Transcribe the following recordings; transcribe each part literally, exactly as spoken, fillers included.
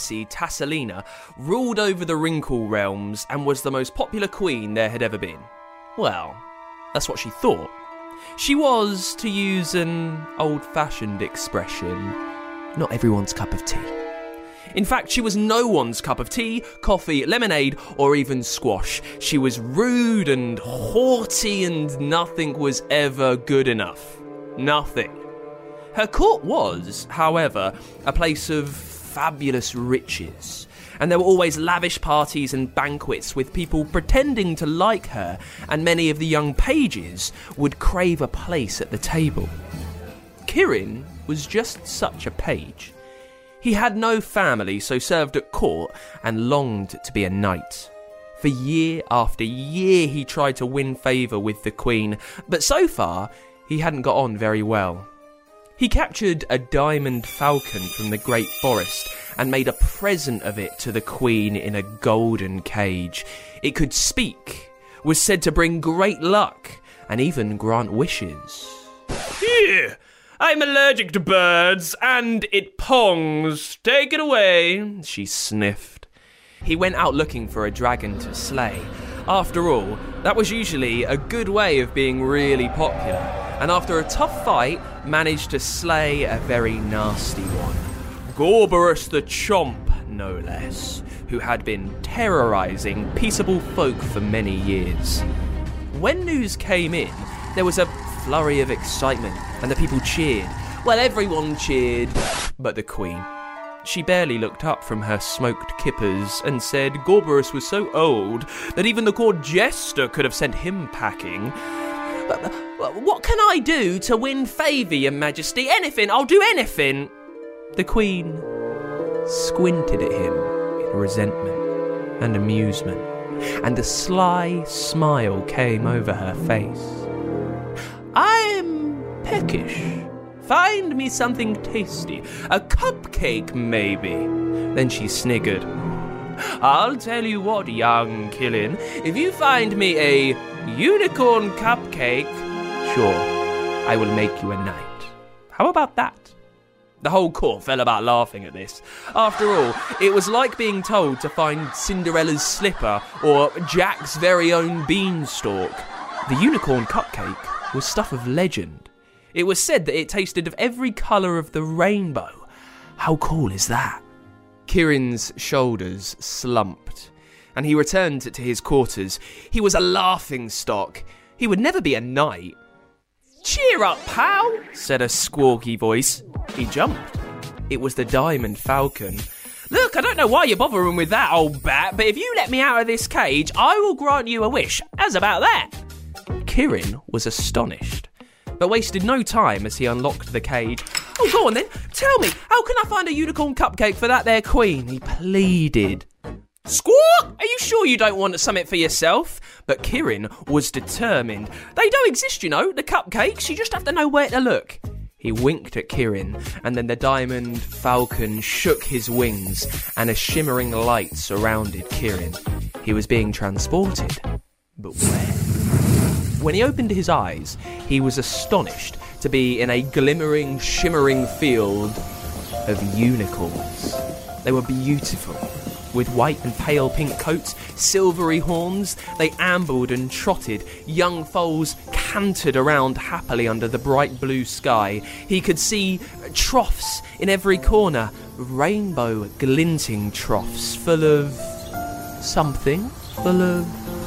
Eurydice Tassalina ruled over the Wrinkle realms and was the most popular queen there had ever been. Well, that's what she thought. She was, to use an old-fashioned expression, not everyone's cup of tea. In fact, she was no one's cup of tea, coffee, lemonade, or even squash. She was rude and haughty, and nothing was ever good enough. Nothing. Her court was, however, a place of fabulous riches, and there were always lavish parties and banquets with people pretending to like her, and many of the young pages would crave a place at the table. Kirin was just such a page. He had no family, so served at court and longed to be a knight. For year after year he tried to win favour with the queen, but so far he hadn't got on very well. He captured a diamond falcon from the great forest and made a present of it to the queen in a golden cage. It could speak, was said to bring great luck, and even grant wishes. Here! I'm allergic to birds, and it pongs. Take it away, she sniffed. He went out looking for a dragon to slay. After all, that was usually a good way of being really popular, and after a tough fight, managed to slay a very nasty one. Gorborus the Chomp, no less, who had been terrorising peaceable folk for many years. When news came in, there was a flurry of excitement, and the people cheered. Well, everyone cheered, but the queen. She barely looked up from her smoked kippers and said Gorborus was so old that even the court jester could have sent him packing. What can I do to win favour, your majesty? Anything, I'll do anything. The queen squinted at him in resentment and amusement, and a sly smile came over her face. I'm peckish. Find me something tasty. A cupcake, maybe. Then she sniggered. I'll tell you what, young Killin. If you find me a unicorn cupcake, sure, I will make you a knight. How about that? The whole court fell about laughing at this. After all, it was like being told to find Cinderella's slipper or Jack's very own beanstalk. The unicorn cupcake was stuff of legend. It was said that it tasted of every colour of the rainbow. How cool is that? Kirin's shoulders slumped, and he returned to his quarters. He was a laughing stock. He would never be a knight. Cheer up, pal, said a squawky voice. He jumped. It was the diamond falcon. Look, I don't know why you're bothering with that, old bat, but if you let me out of this cage, I will grant you a wish. How's about that? Kirin was astonished, but wasted no time as he unlocked the cage. Oh, go on then, tell me, how can I find a unicorn cupcake for that there queen? He pleaded. Squawk! Are you sure you don't want something for yourself? But Kirin was determined. They don't exist, you know, the cupcakes. You just have to know where to look. He winked at Kirin, and then the diamond falcon shook his wings, and a shimmering light surrounded Kirin. He was being transported. But where? When he opened his eyes, he was astonished to be in a glimmering, shimmering field of unicorns. They were beautiful. With white and pale pink coats, silvery horns, they ambled and trotted. Young foals cantered around happily under the bright blue sky. He could see troughs in every corner, rainbow glinting troughs full of something, full of...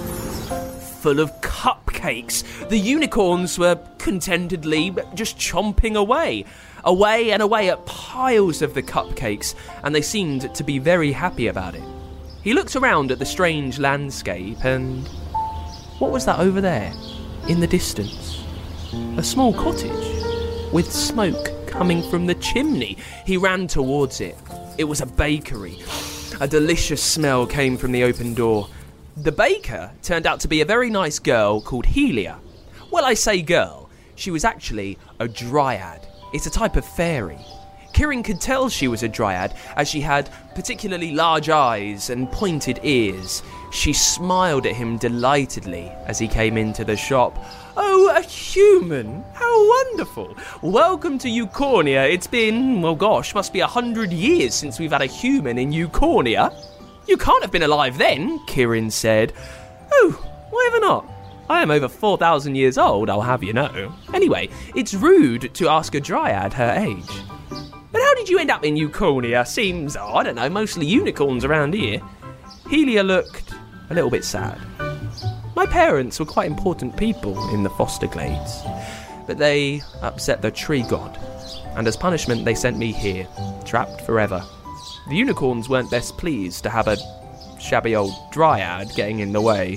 full of cupcakes. The unicorns were contentedly just chomping away. Away and away at piles of the cupcakes, and they seemed to be very happy about it. He looked around at the strange landscape, and what was that over there, in the distance? A small cottage, with smoke coming from the chimney. He ran towards it. It was a bakery. A delicious smell came from the open door. The baker turned out to be a very nice girl called Helia. Well, I say girl. She was actually a dryad. It's a type of fairy. Kirin could tell she was a dryad as she had particularly large eyes and pointed ears. She smiled at him delightedly as he came into the shop. Oh, human! How wonderful! Welcome to Eucornia. It's been, well gosh, must be a hundred years since we've had a human in Eucornia. You can't have been alive then, Kirin said. Oh, why ever not? I am over four thousand years old, I'll have you know. Anyway, it's rude to ask a dryad her age. But how did you end up in Eucornia? Seems, oh, I don't know, mostly unicorns around here. Helia looked a little bit sad. My parents were quite important people in the Foster Glades, but they upset the tree god, and as punishment they sent me here, trapped forever. The unicorns weren't best pleased to have a shabby old dryad getting in the way,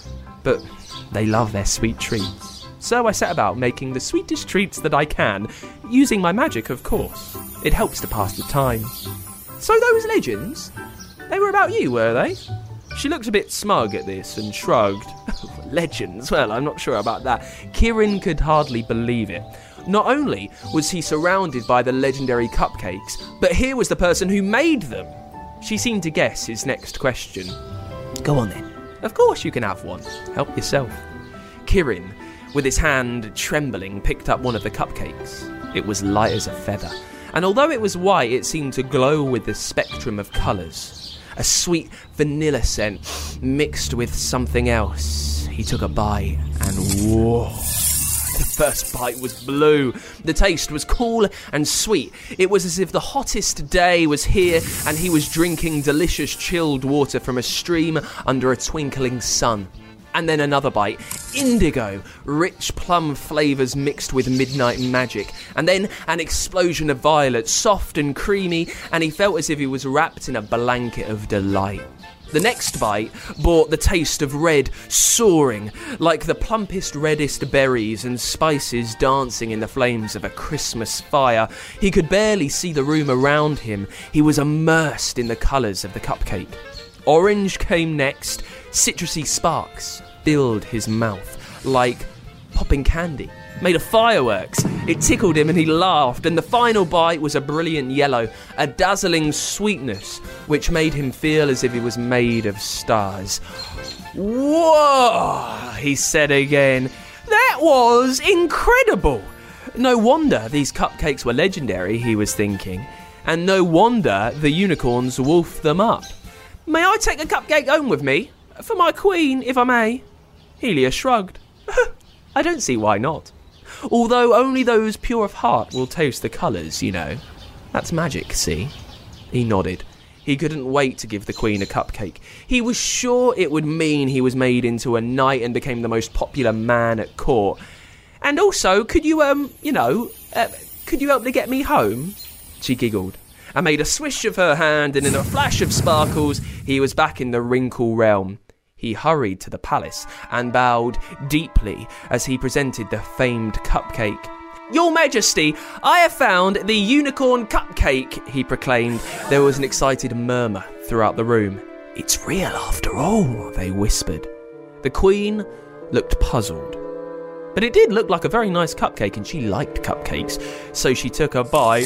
but they love their sweet treats. So I set about making the sweetest treats that I can, using my magic, of course. It helps to pass the time. So those legends, they were about you, were they? She looked a bit smug at this and shrugged. Legends? Well, I'm not sure about that. Kirin could hardly believe it. Not only was he surrounded by the legendary cupcakes, but here was the person who made them. She seemed to guess his next question. Go on then. Of course you can have one. Help yourself. Kirin, with his hand trembling, picked up one of the cupcakes. It was light as a feather, and although it was white, it seemed to glow with the spectrum of colours. A sweet vanilla scent mixed with something else. He took a bite and whoa. The first bite was blue. The taste was cool and sweet. It was as if the hottest day was here and he was drinking delicious chilled water from a stream under a twinkling sun. And then another bite. Indigo, rich plum flavours mixed with midnight magic. And then an explosion of violet, soft and creamy, and he felt as if he was wrapped in a blanket of delight. The next bite brought the taste of red soaring, like the plumpest, reddest berries and spices dancing in the flames of a Christmas fire. He could barely see the room around him. He was immersed in the colours of the cupcake. Orange came next. Citrusy sparks filled his mouth like popping candy, made of fireworks. It tickled him and he laughed, and the final bite was a brilliant yellow, a dazzling sweetness, which made him feel as if he was made of stars. Whoa, he said again. That was incredible. No wonder these cupcakes were legendary, he was thinking, and no wonder the unicorns wolfed them up. May I take a cupcake home with me? For my queen, if I may. Helia shrugged. I don't see why not. Although only those pure of heart will taste the colours, you know. That's magic, see? He nodded. He couldn't wait to give the queen a cupcake. He was sure it would mean he was made into a knight and became the most popular man at court. And also, could you, um, you know, uh, could you help to get me home? She giggled and made a swish of her hand, and in a flash of sparkles, he was back in the Wrinkle realm. He hurried to the palace and bowed deeply as he presented the famed cupcake. Your Majesty, I have found the unicorn cupcake, he proclaimed. There was an excited murmur throughout the room. It's real after all, they whispered. The queen looked puzzled. But it did look like a very nice cupcake, and she liked cupcakes, so she took a bite.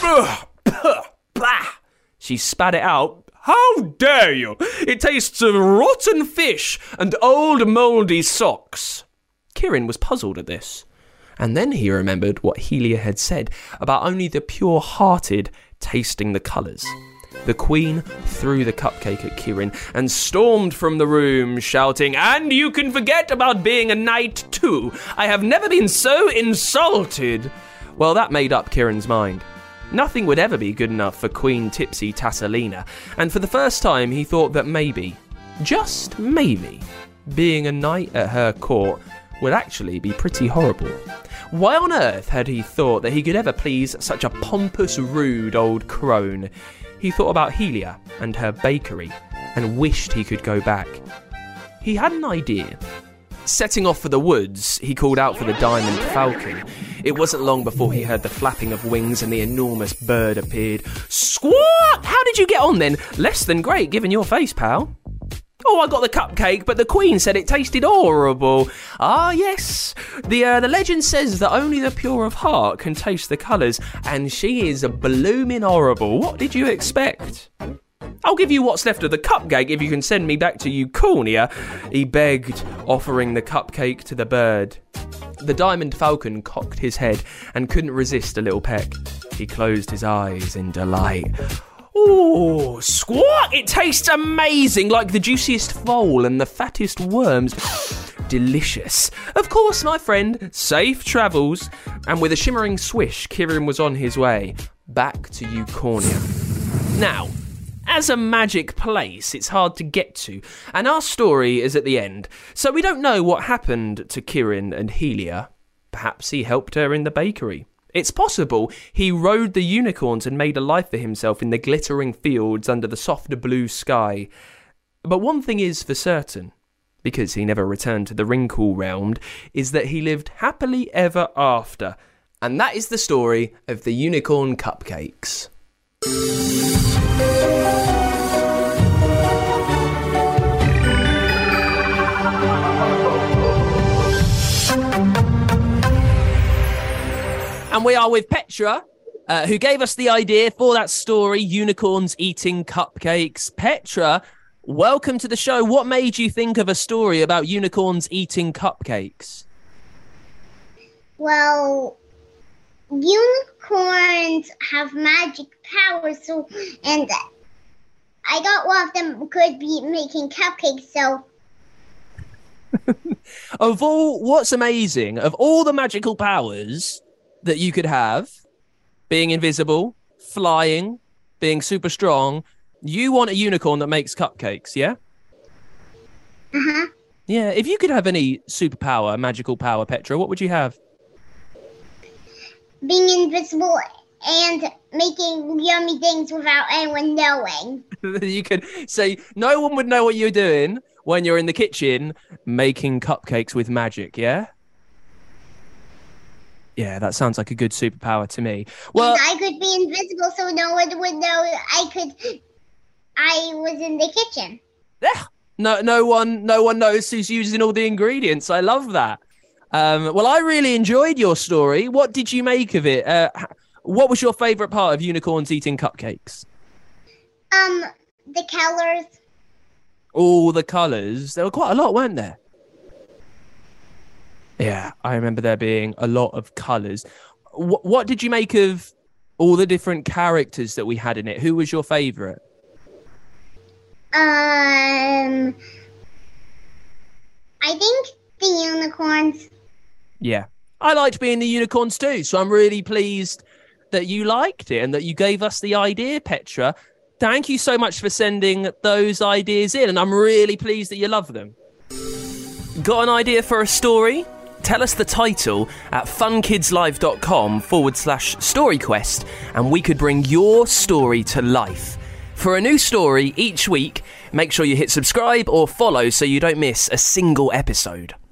Bah! She spat it out. How dare you! It tastes of rotten fish and old mouldy socks. Kirin was puzzled at this. And then he remembered what Helia had said about only the pure-hearted tasting the colours. The queen threw the cupcake at Kirin and stormed from the room, shouting, And you can forget about being a knight too. I have never been so insulted. Well, that made up Kirin's mind. Nothing would ever be good enough for Queen Tipsy Tasselina, and for the first time he thought that maybe, just maybe, being a knight at her court would actually be pretty horrible. Why on earth had he thought that he could ever please such a pompous, rude old crone? He thought about Helia and her bakery, and wished he could go back. He had an idea. Setting off for the woods, he called out for the diamond falcon. It wasn't long before he heard the flapping of wings and the enormous bird appeared. Squawk! How did you get on then? Less than great, given your face, pal. Oh, I got the cupcake, but the queen said it tasted horrible. Ah, yes. The uh, the legend says that only the pure of heart can taste the colours, and she is blooming horrible. What did you expect? I'll give you what's left of the cupcake if you can send me back to Eucornia, he begged, offering the cupcake to the bird. The Diamond Falcon cocked his head and couldn't resist a little peck. He closed his eyes in delight. Ooh, squawk! It tastes amazing, like the juiciest foal and the fattest worms. Delicious. Of course, my friend, safe travels. And with a shimmering swish, Kirin was on his way back to Eucornia. Now, as a magic place, it's hard to get to, and our story is at the end, so we don't know what happened to Kirin and Helia. Perhaps he helped her in the bakery. It's possible he rode the unicorns and made a life for himself in the glittering fields under the soft blue sky. But one thing is for certain, because he never returned to the Wrinkle Realm, is that he lived happily ever after. And that is the story of the unicorn cupcakes. And we are with Petra, uh, who gave us the idea for that story, Unicorns Eating Cupcakes. Petra, welcome to the show. What made you think of a story about unicorns eating cupcakes? Well, unicorns have magic powers, so and I thought one of them could be making cupcakes, so... Of all, what's amazing, of all the magical powers that you could have, being invisible, flying, being super strong, you want a unicorn that makes cupcakes, yeah? Uh-huh. Yeah, if you could have any superpower, magical power, Petra, what would you have? Being invisible and making yummy things without anyone knowing. You could say no one would know what you're doing when you're in the kitchen making cupcakes with magic, yeah? Yeah, that sounds like a good superpower to me. Well, and I could be invisible so no one would know I could I was in the kitchen. Yeah. No no one no one knows who's using all the ingredients. I love that. Um, well, I really enjoyed your story. What did you make of it? Uh, what was your favourite part of unicorns eating cupcakes? Um, the colours. All the colours. There were quite a lot, weren't there? Yeah, I remember there being a lot of colours. What, what did you make of all the different characters that we had in it? Who was your favourite? Um, I think the unicorns. Yeah, I liked being the unicorns too, so I'm really pleased that you liked it and that you gave us the idea, Petra. Thank you so much for sending those ideas in, and I'm really pleased that you love them. Got an idea for a story? Tell us the title at funkidslive.com forward slash storyquest, and we could bring your story to life. For a new story each week, make sure you hit subscribe or follow so you don't miss a single episode.